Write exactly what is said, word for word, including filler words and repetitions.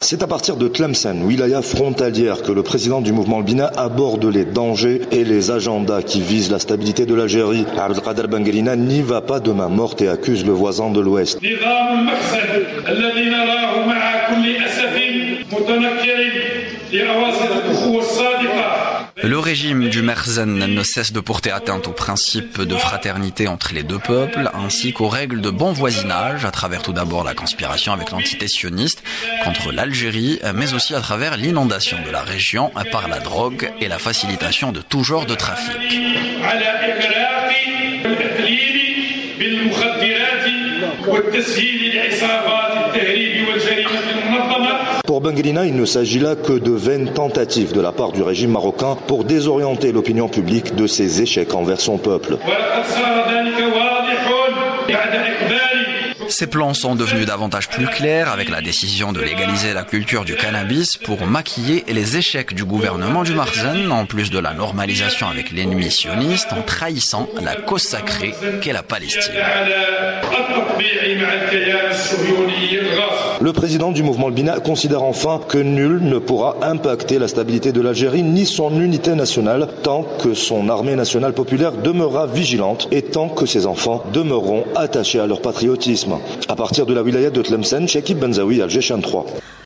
C'est à partir de Tlemcen, wilaya frontalière, que le président du mouvement Al-Bina aborde les dangers et les agendas qui visent la stabilité de l'Algérie. Abdelkader Benguerina n'y va pas de main morte et accuse le voisin de l'Ouest. Le régime du Merzan ne cesse de porter atteinte aux principes de fraternité entre les deux peuples, ainsi qu'aux règles de bon voisinage, à travers tout d'abord la conspiration avec l'entité sioniste contre l'Algérie, mais aussi à travers l'inondation de la région par la drogue et la facilitation de tout genre de trafic. Pour Benguerina, il ne s'agit là que de vaines tentatives de la part du régime marocain pour désorienter l'opinion publique de ses échecs envers son peuple. Ces plans sont devenus davantage plus clairs avec la décision de légaliser la culture du cannabis pour maquiller les échecs du gouvernement du Merzan, en plus de la normalisation avec l'ennemi sioniste, en trahissant la cause sacrée qu'est la Palestine. Le président du mouvement Al-Bina considère enfin que nul ne pourra impacter la stabilité de l'Algérie ni son unité nationale tant que son armée nationale populaire demeurera vigilante et tant que ses enfants demeureront attachés à leur patriotisme. À partir de la wilaya de Tlemcen, Chekib Benzaoui, Alger Chaîne trois.